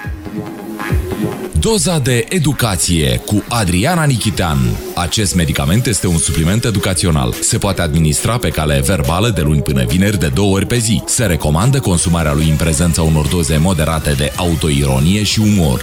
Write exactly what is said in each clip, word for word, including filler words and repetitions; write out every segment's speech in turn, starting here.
Doza de educație cu Adriana Nichitean. Acest medicament este un supliment educațional. Se poate administra pe cale verbală de luni până vineri de două ori pe zi. Se recomandă consumarea lui în prezența unor doze moderate de autoironie și umor.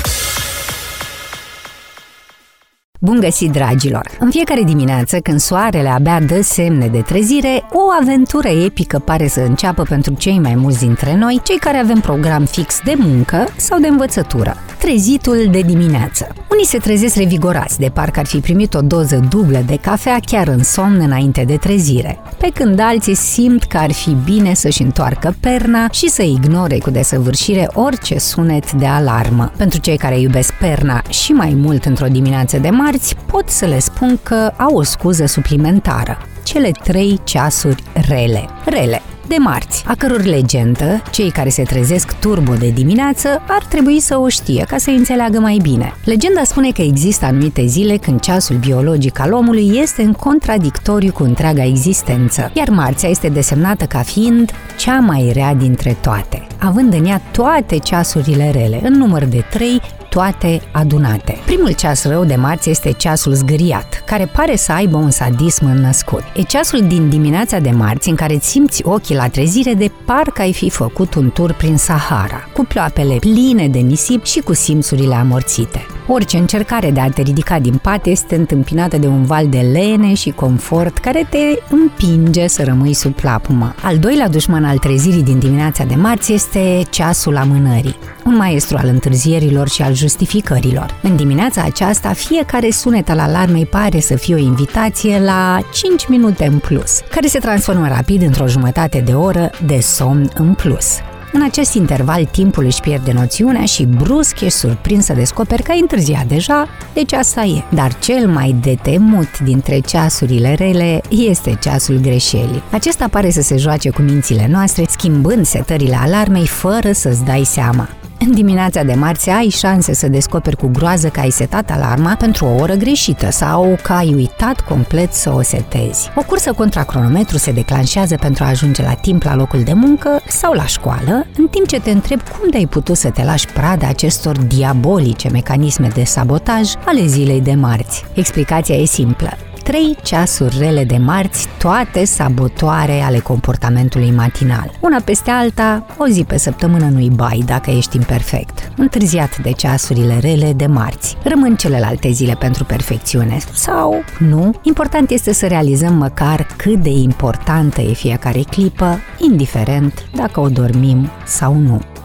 Bun găsit, dragilor! În fiecare dimineață, când soarele abia dă semne de trezire, o aventură epică pare să înceapă pentru cei mai mulți dintre noi, cei care avem program fix de muncă sau de învățătură. Trezitul de dimineață. Unii se trezesc revigorați, de parcă ar fi primit o doză dublă de cafea chiar în somn înainte de trezire, pe când alții simt că ar fi bine să-și întoarcă perna și să ignore cu desăvârșire orice sunet de alarmă. Pentru cei care iubesc perna și mai mult într-o dimineață de marți, pot să le spun că au o scuză suplimentară. Cele trei ceasuri rele. Rele. De marți, a căror legendă, cei care se trezesc turbo de dimineață, ar trebui să o știe ca să înțeleagă mai bine. Legenda spune că există anumite zile când ceasul biologic al omului este în contradictoriu cu întreaga existență, iar marțea este desemnată ca fiind cea mai rea dintre toate, având în ea toate ceasurile rele, în număr de trei, toate adunate. Primul ceas rău de marți este ceasul zgâriat, care pare să aibă un sadism înnăscut. E ceasul din dimineața de marți în care îți simți ochii la trezire de parcă ai fi făcut un tur prin Sahara, cu ploapele pline de nisip și cu simțurile amorțite. Orice încercare de a te ridica din pat este întâmpinată de un val de lene și confort care te împinge să rămâi sub plapumă. Al doilea dușman al trezirii din dimineața de marți este ceasul amânării, un maestru al întârzierilor și al justificărilor. În dimineața aceasta, fiecare sunet al alarmei pare să fie o invitație la cinci minute în plus, care se transformă rapid într-o jumătate de oră de somn în plus. În acest interval, timpul își pierde noțiunea și brusc ești surprins să descoperi că ai întârziat deja, deci asta e. Dar cel mai de temut dintre ceasurile rele este ceasul greșelii. Acesta pare să se joace cu mințile noastre, schimbând setările alarmei fără să-ți dai seama. În dimineața de marți ai șanse să descoperi cu groază că ai setat alarma pentru o oră greșită sau că ai uitat complet să o setezi. O cursă contra cronometru se declanșează pentru a ajunge la timp la locul de muncă sau la școală, în timp ce te întrebi cum de-ai putut să te lași prada acestor diabolice mecanisme de sabotaj ale zilei de marți. Explicația e simplă. Trei ceasuri rele de marți, toate sabotoare ale comportamentului matinal. Una peste alta, o zi pe săptămână nu-i bai dacă ești imperfect. Întârziat de ceasurile rele de marți. Rămân celelalte zile pentru perfecțiune. Sau nu? Important este să realizăm măcar cât de importantă e fiecare clipă, indiferent dacă o dormim sau nu.